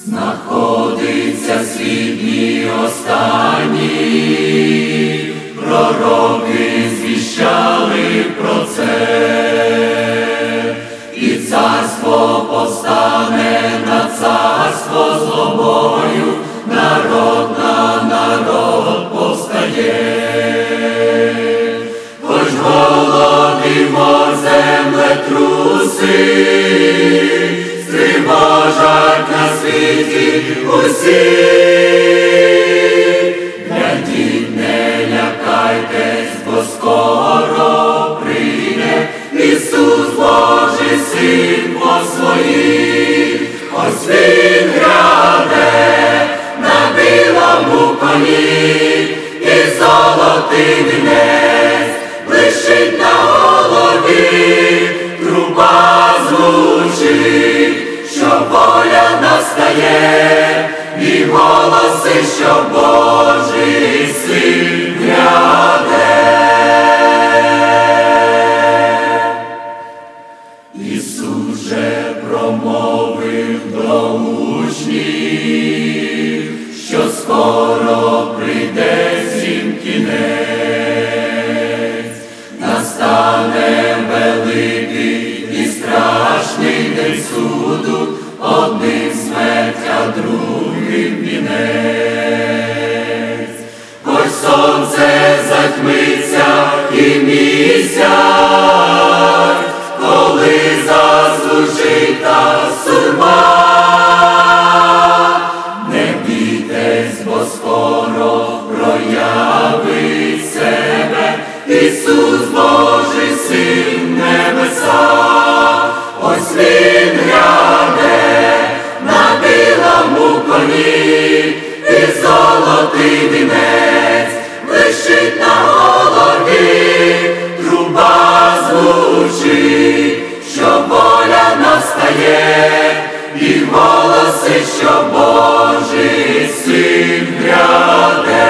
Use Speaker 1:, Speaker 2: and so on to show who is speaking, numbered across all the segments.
Speaker 1: Знаходиться світ дні останні, пророки звіщали про це, і царство повстане на царство злобою, народ на народ повстає. Хоч голод і мор, землетруси стривожать на світі усі. Глядіть, не лякайтесь, бо скоро прийде Ісус Божий Син по своїх. Ось Він гряде на білому коні, і золотий вінець блищить на голові. Труба звучить, що воля настає, і голоси, що Божий Син гряде. Ісус же промовив до учнів, що скоро прийде всім кінець. Настане великий і страшний день суду, одним смерть, а другим вінець. Хоч сонце затьмиться і місяць, коли заслужить та сурма. Не бійтесь, бо скоро проявить себе Ісус Божий Син в небесах. Ось Він гряде на білому коні, і золотий вінець блищить на голові. Труба звучить, що воля настає, і голоси, що Божий Син гряде.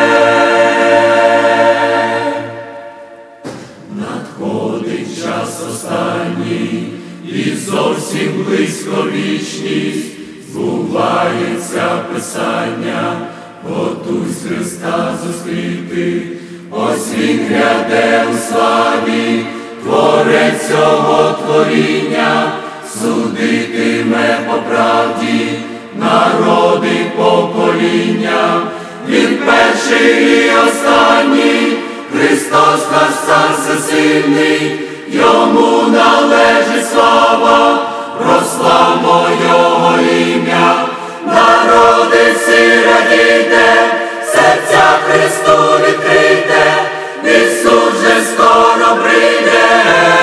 Speaker 1: Надходить час останній, і зовсім близько вічність. Збувається Писання, готуйсь Христа зустріти. Ось Він гряде у славі, Творець цього творіння, судитиме по правді народи покоління. Він перший і останній, Христос наш Цар всесильний, Йому належить слава, прославмо Його ім'я. Народи всі радійте, серця Христу відкрийте, Ісус же скоро прийде.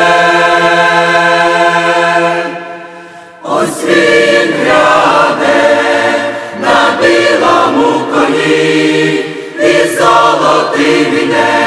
Speaker 1: Ось Він гряде на білому коні, і золотий вінець